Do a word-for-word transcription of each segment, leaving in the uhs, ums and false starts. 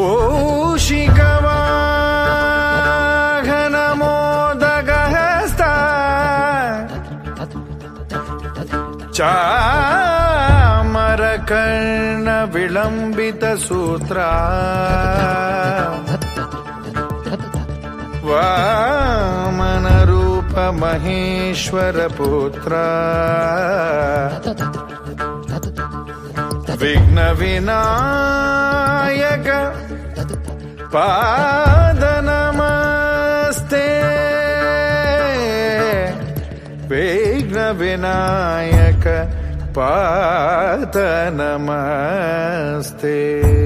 मूषिकवाहनमोदगहस्ता चामरकर्ण विलम्बितसूत्रा वामनरूप महेश्वरपुत्रा विघ्नविनायक पादनमस्ते विघ्नविनायक पादनमस्ते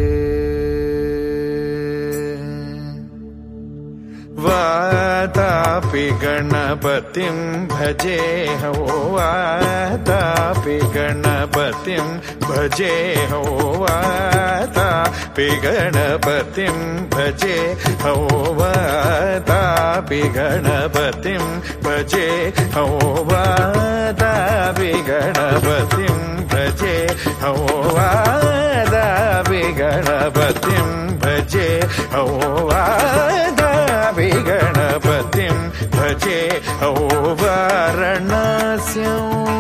वातापि गणपतिं भजे हो वातापि गणपतिं भजे हो वातापि गणपतिं भजे हो वातापि गणपतिं भजे हो वातापि गणपतिं भजे हो वातापि गणपतिं भजे हो वातापि गणपतिं भजे हो वाराणस्यां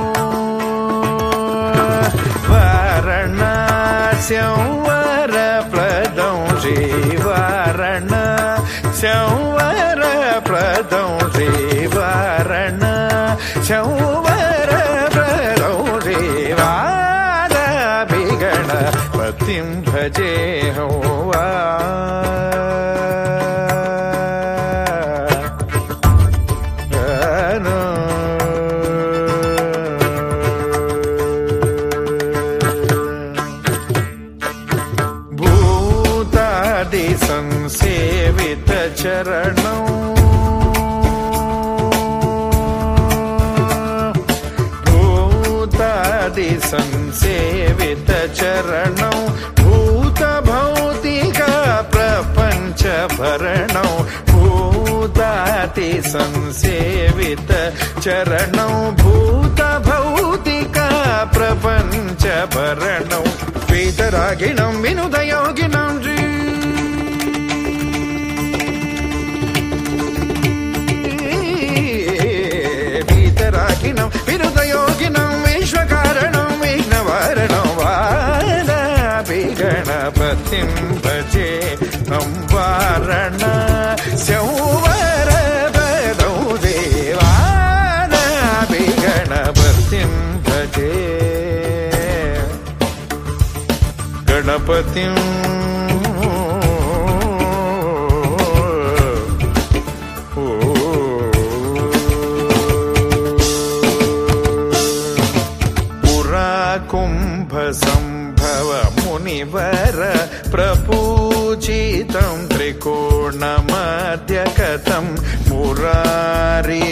वाराणस्यां वरप्रदं श्री वाराणस्यां वरप्रदं श्री वाराणस्यां वरप्रदं श्री वातापि गणपतिं भजे हो संसेवित चरणौ भूतादि संसेवित चरणौ भूत भौतिक प्रपंच भरणौ भूतादि संसेवित चरणौ भूत भौतिक प्रपंच भरणौ वेदरागिणं विनुतयोगिनं रागिणं विरुदयोगिनं विश्वकारणं विघ्नवारणं वातापि गणपतिं भजे तं वाराणस्यां वरप्रदं वातापि गणपतिं भजे गणपतिं कुंभ संभव मुनिवर प्रपूजितं त्रिकोणमध्यगतं मुरारी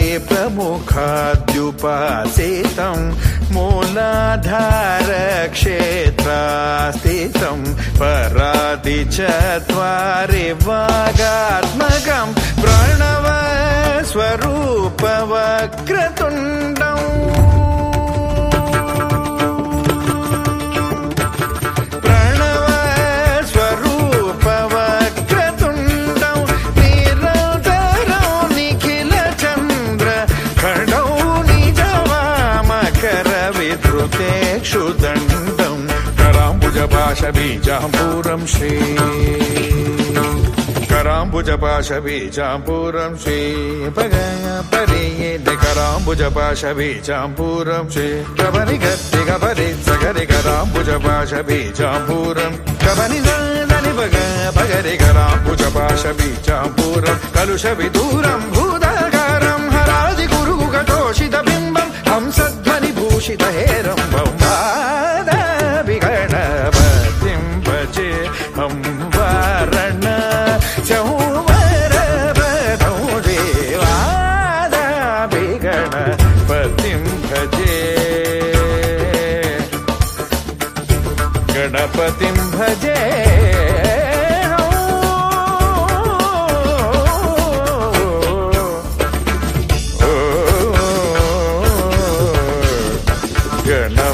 प्रमुखाद्युपासितं मूलाधार क्षेत्रास्थितं परादि चत्वारि वागात्मकं प्रणव स्वरूप वक्रतुण्डं क्षुदण्डं कराम्बुजपाशबीजाम्बूरं श्री कराम्बुजपाशबीजाम्बूरं श्री पगय परिये कराम्बुजपाशबीजाम्बूरं श्री गबनि गत्ति गबनि सगरि कराम्बुजपाशबीजाम्बूरं गबनि దని పగ పగరి कराम्बुजपाशबीजाम्बूरं कलुषविदूरं भूताकारं हरादि गुरुगुगतोषित बिम्बं हंसध्वनि भूषित हेरम्बं वातापि गणपतिं भजे हं वाराणस्यां वरप्रदं वातापि गणपतिं भजे गणपतिं भजे गण